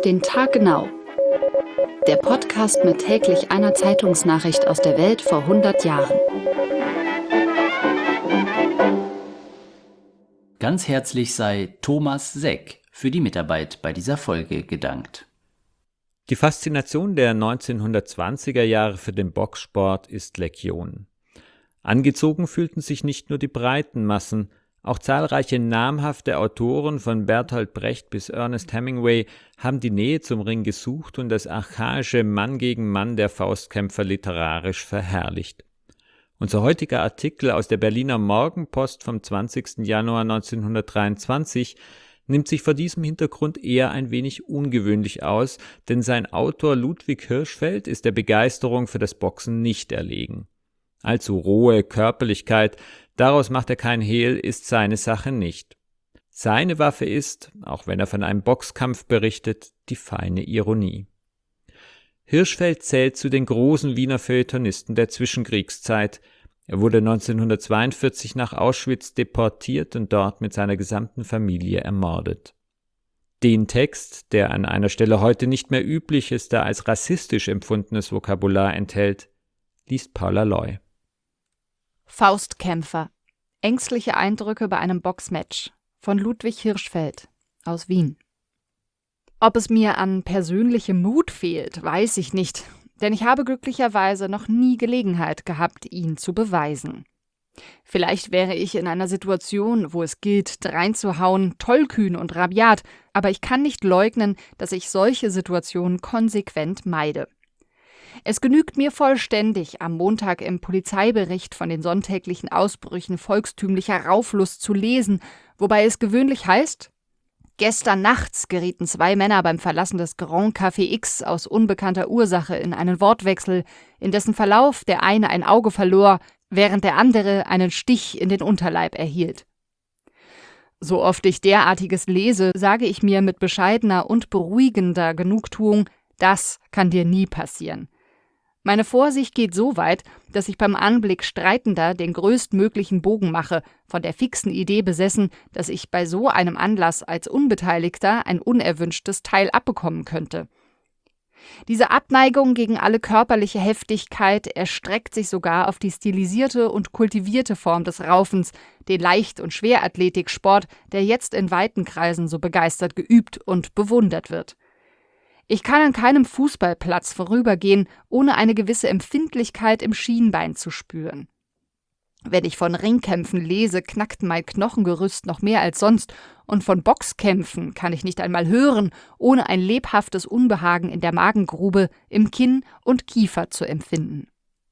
den Tag genau. Der Podcast mit täglich einer Zeitungsnachricht aus der Welt vor 100 Jahren. Ganz herzlich sei Thomas Seck für die Mitarbeit bei dieser Folge gedankt. Die Faszination der 1920er Jahre für den Boxsport ist Legion. Angezogen fühlten sich nicht nur die breiten Massen, auch zahlreiche namhafte Autoren von Bertolt Brecht bis Ernest Hemingway haben die Nähe zum Ring gesucht und das archaische Mann gegen Mann der Faustkämpfer literarisch verherrlicht. Unser heutiger Artikel aus der Berliner Morgenpost vom 20. Januar 1923 nimmt sich vor diesem Hintergrund eher ein wenig ungewöhnlich aus, denn sein Autor Ludwig Hirschfeld ist der Begeisterung für das Boxen nicht erlegen. Allzu rohe Körperlichkeit, daraus macht er kein Hehl, ist seine Sache nicht. Seine Waffe ist, auch wenn er von einem Boxkampf berichtet, die feine Ironie. Hirschfeld zählt zu den großen Wiener Feuilletonisten der Zwischenkriegszeit. Er wurde 1942 nach Auschwitz deportiert und dort mit seiner gesamten Familie ermordet. Den Text, der an einer Stelle heute nicht mehr üblich ist, da als rassistisch empfundenes Vokabular enthält, liest Paula Loy. Faustkämpfer. Ängstliche Eindrücke bei einem Boxmatch von Ludwig Hirschfeld aus Wien. Ob es mir an persönlichem Mut fehlt, weiß ich nicht, denn ich habe glücklicherweise noch nie Gelegenheit gehabt, ihn zu beweisen. Vielleicht wäre ich in einer Situation, wo es gilt, dreinzuhauen, tollkühn und rabiat, aber ich kann nicht leugnen, dass ich solche Situationen konsequent meide. Es genügt mir vollständig, am Montag im Polizeibericht von den sonntäglichen Ausbrüchen volkstümlicher Rauflust zu lesen, wobei es gewöhnlich heißt: Gestern nachts gerieten 2 Männer beim Verlassen des Grand Café X aus unbekannter Ursache in einen Wortwechsel, in dessen Verlauf der eine ein Auge verlor, während der andere einen Stich in den Unterleib erhielt. So oft ich derartiges lese, sage ich mir mit bescheidener und beruhigender Genugtuung: Das kann dir nie passieren. Meine Vorsicht geht so weit, dass ich beim Anblick Streitender den größtmöglichen Bogen mache, von der fixen Idee besessen, dass ich bei so einem Anlass als Unbeteiligter ein unerwünschtes Teil abbekommen könnte. Diese Abneigung gegen alle körperliche Heftigkeit erstreckt sich sogar auf die stilisierte und kultivierte Form des Raufens, den Leicht- und Schwerathletiksport, der jetzt in weiten Kreisen so begeistert geübt und bewundert wird. Ich kann an keinem Fußballplatz vorübergehen, ohne eine gewisse Empfindlichkeit im Schienbein zu spüren. Wenn ich von Ringkämpfen lese, knackt mein Knochengerüst noch mehr als sonst, und von Boxkämpfen kann ich nicht einmal hören, ohne ein lebhaftes Unbehagen in der Magengrube, im Kinn und Kiefer zu empfinden.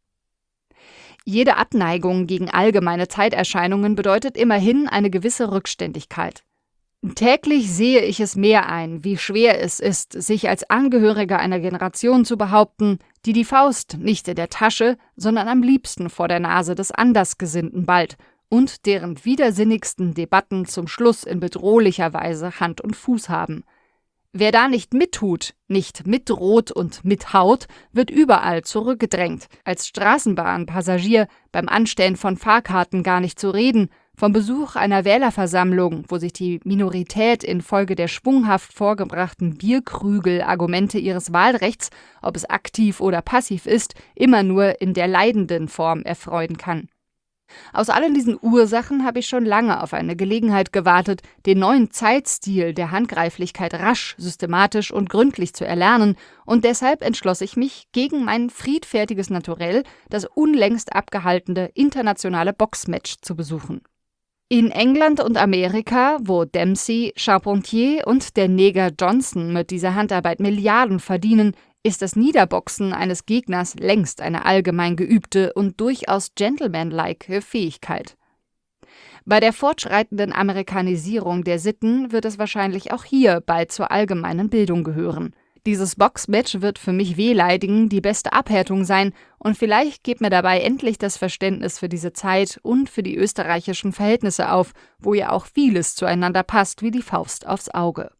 Jede Abneigung gegen allgemeine Zeiterscheinungen bedeutet immerhin eine gewisse Rückständigkeit. Täglich sehe ich es mehr ein, wie schwer es ist, sich als Angehöriger einer Generation zu behaupten, die die Faust nicht in der Tasche, sondern am liebsten vor der Nase des Andersgesinnten ballt und deren widersinnigsten Debatten zum Schluss in bedrohlicher Weise Hand und Fuß haben. Wer da nicht mittut, nicht mitdroht und mithaut, wird überall zurückgedrängt, als Straßenbahnpassagier, beim Anstellen von Fahrkarten gar nicht zu reden, vom Besuch einer Wählerversammlung, wo sich die Minorität infolge der schwunghaft vorgebrachten Bierkrügel-Argumente ihres Wahlrechts, ob es aktiv oder passiv ist, immer nur in der leidenden Form erfreuen kann. Aus allen diesen Ursachen habe ich schon lange auf eine Gelegenheit gewartet, den neuen Zeitstil der Handgreiflichkeit rasch, systematisch und gründlich zu erlernen, und deshalb entschloss ich mich, gegen mein friedfertiges Naturell das unlängst abgehaltene internationale Boxmatch zu besuchen. In England und Amerika, wo Dempsey, Charpentier und der Neger Johnson mit dieser Handarbeit Milliarden verdienen, ist das Niederboxen eines Gegners längst eine allgemein geübte und durchaus gentlemanlike Fähigkeit. Bei der fortschreitenden Amerikanisierung der Sitten wird es wahrscheinlich auch hier bald zur allgemeinen Bildung gehören. Dieses Boxmatch wird für mich wehleidigen die beste Abhärtung sein, und vielleicht geht mir dabei endlich das Verständnis für diese Zeit und für die österreichischen Verhältnisse auf, wo ja auch vieles zueinander passt wie die Faust aufs Auge.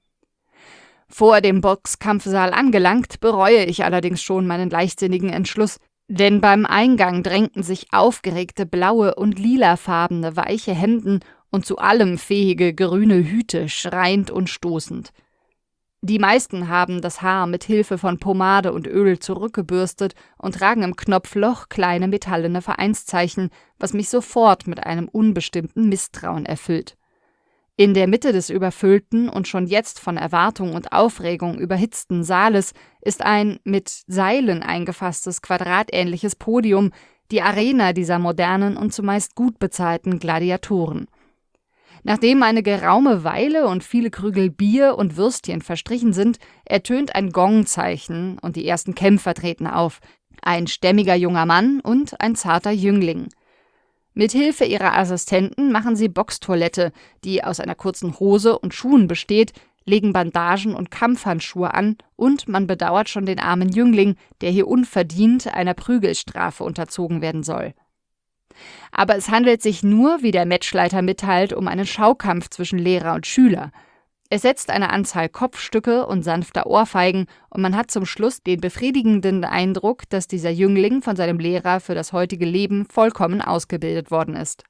Vor dem Boxkampfsaal angelangt, bereue ich allerdings schon meinen leichtsinnigen Entschluss, denn beim Eingang drängten sich aufgeregte blaue und lilafarbene weiche Hemden und zu allem fähige grüne Hüte, schreiend und stoßend. Die meisten haben das Haar mit Hilfe von Pomade und Öl zurückgebürstet und tragen im Knopfloch kleine metallene Vereinszeichen, was mich sofort mit einem unbestimmten Misstrauen erfüllt. In der Mitte des überfüllten und schon jetzt von Erwartung und Aufregung überhitzten Saales ist ein mit Seilen eingefasstes quadratähnliches Podium, die Arena dieser modernen und zumeist gut bezahlten Gladiatoren. Nachdem eine geraume Weile und viele Krügel Bier und Würstchen verstrichen sind, ertönt ein Gongzeichen und die ersten Kämpfer treten auf, ein stämmiger junger Mann und ein zarter Jüngling. Mit Hilfe ihrer Assistenten machen sie Boxtoilette, die aus einer kurzen Hose und Schuhen besteht, legen Bandagen und Kampfhandschuhe an und man bedauert schon den armen Jüngling, der hier unverdient einer Prügelstrafe unterzogen werden soll. Aber es handelt sich nur, wie der Matchleiter mitteilt, um einen Schaukampf zwischen Lehrer und Schüler. Es setzt eine Anzahl Kopfstücke und sanfter Ohrfeigen und man hat zum Schluss den befriedigenden Eindruck, dass dieser Jüngling von seinem Lehrer für das heutige Leben vollkommen ausgebildet worden ist.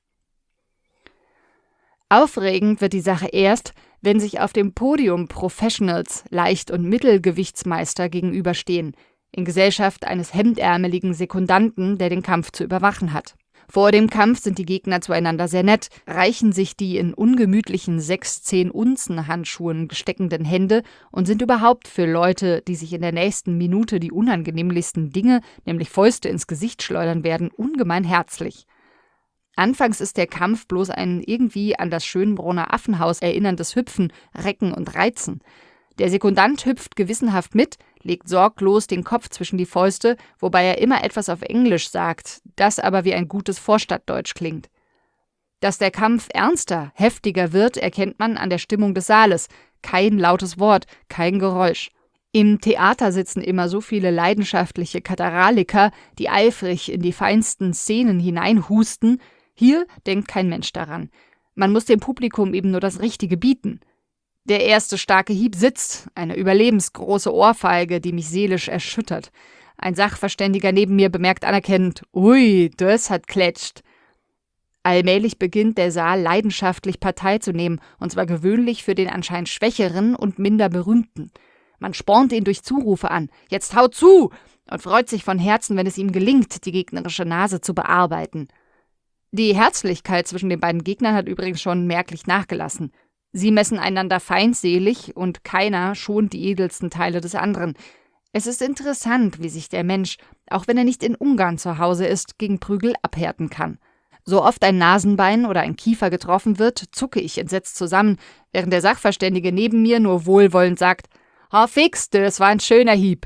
Aufregend wird die Sache erst, wenn sich auf dem Podium Professionals, Leicht- und Mittelgewichtsmeister gegenüberstehen, in Gesellschaft eines hemdärmeligen Sekundanten, der den Kampf zu überwachen hat. Vor dem Kampf sind die Gegner zueinander sehr nett, reichen sich die in ungemütlichen 6-10-Unzen-Handschuhen steckenden Hände und sind überhaupt für Leute, die sich in der nächsten Minute die unangenehmlichsten Dinge, nämlich Fäuste ins Gesicht schleudern werden, ungemein herzlich. Anfangs ist der Kampf bloß ein irgendwie an das Schönbrunner Affenhaus erinnerndes Hüpfen, Recken und Reizen. Der Sekundant hüpft gewissenhaft mit, legt sorglos den Kopf zwischen die Fäuste, wobei er immer etwas auf Englisch sagt, das aber wie ein gutes Vorstadtdeutsch klingt. Dass der Kampf ernster, heftiger wird, erkennt man an der Stimmung des Saales. Kein lautes Wort, kein Geräusch. Im Theater sitzen immer so viele leidenschaftliche Katarrhaliker, die eifrig in die feinsten Szenen hineinhusten. Hier denkt kein Mensch daran. Man muss dem Publikum eben nur das Richtige bieten. Der erste starke Hieb sitzt, eine überlebensgroße Ohrfeige, die mich seelisch erschüttert. Ein Sachverständiger neben mir bemerkt anerkennend, »Ui, das hat klatscht.« Allmählich beginnt der Saal leidenschaftlich Partei zu nehmen, und zwar gewöhnlich für den anscheinend Schwächeren und minder Berühmten. Man spornt ihn durch Zurufe an, »Jetzt haut zu!« und freut sich von Herzen, wenn es ihm gelingt, die gegnerische Nase zu bearbeiten. Die Herzlichkeit zwischen den beiden Gegnern hat übrigens schon merklich nachgelassen. Sie messen einander feindselig und keiner schont die edelsten Teile des anderen. Es ist interessant, wie sich der Mensch, auch wenn er nicht in Ungarn zu Hause ist, gegen Prügel abhärten kann. So oft ein Nasenbein oder ein Kiefer getroffen wird, zucke ich entsetzt zusammen, während der Sachverständige neben mir nur wohlwollend sagt, »Ha fix, das war ein schöner Hieb.«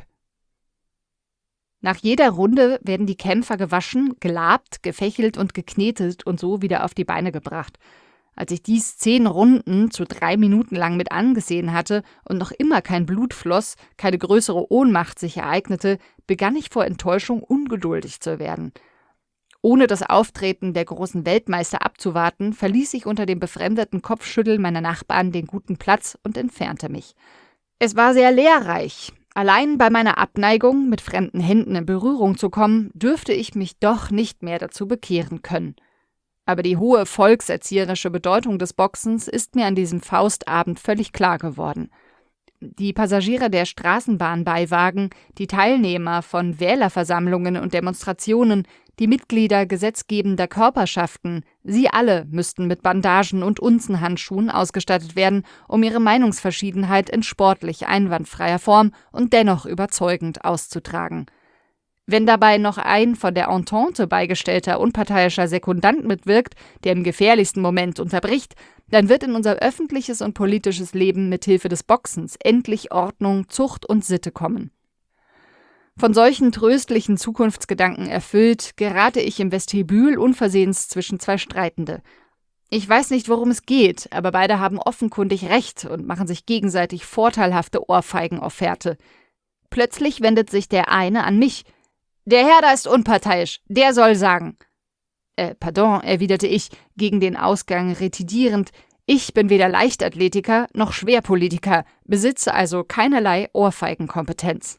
Nach jeder Runde werden die Kämpfer gewaschen, gelabt, gefächelt und geknetet und so wieder auf die Beine gebracht. Als ich dies 10 Runden zu 3 Minuten lang mit angesehen hatte und noch immer kein Blut floss, keine größere Ohnmacht sich ereignete, begann ich vor Enttäuschung ungeduldig zu werden. Ohne das Auftreten der großen Weltmeister abzuwarten, verließ ich unter dem befremdeten Kopfschütteln meiner Nachbarn den guten Platz und entfernte mich. Es war sehr lehrreich. Allein bei meiner Abneigung, mit fremden Händen in Berührung zu kommen, dürfte ich mich doch nicht mehr dazu bekehren können. Aber die hohe volkserzieherische Bedeutung des Boxens ist mir an diesem Faustabend völlig klar geworden. Die Passagiere der Straßenbahnbeiwagen, die Teilnehmer von Wählerversammlungen und Demonstrationen, die Mitglieder gesetzgebender Körperschaften, sie alle müssten mit Bandagen und Unzenhandschuhen ausgestattet werden, um ihre Meinungsverschiedenheit in sportlich einwandfreier Form und dennoch überzeugend auszutragen. Wenn dabei noch ein von der Entente beigestellter unparteiischer Sekundant mitwirkt, der im gefährlichsten Moment unterbricht, dann wird in unser öffentliches und politisches Leben mit Hilfe des Boxens endlich Ordnung, Zucht und Sitte kommen. Von solchen tröstlichen Zukunftsgedanken erfüllt, gerate ich im Vestibül unversehens zwischen 2 Streitende. Ich weiß nicht, worum es geht, aber beide haben offenkundig recht und machen sich gegenseitig vorteilhafte Ohrfeigenofferte. Plötzlich wendet sich der eine an mich. »Der Herr da ist unparteiisch, der soll sagen.« »Pardon«, erwiderte ich, gegen den Ausgang retidierend, »ich bin weder Leichtathletiker noch Schwerpolitiker, besitze also keinerlei Ohrfeigenkompetenz.«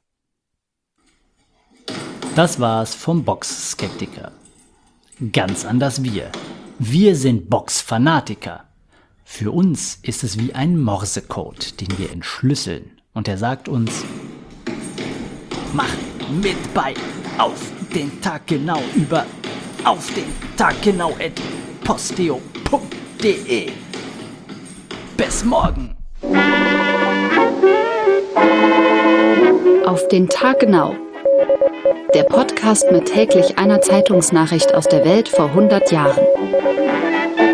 Das war's vom Box-Skeptiker. Ganz anders wir. Wir sind Box-Fanatiker. Für uns ist es wie ein Morsecode, den wir entschlüsseln Und er sagt uns: Macht mit bei Auf den Tag genau über auf den Tag genau @posteo.de. Bis morgen. Auf den Tag genau. Der Podcast mit täglich einer Zeitungsnachricht aus der Welt vor 100 Jahren.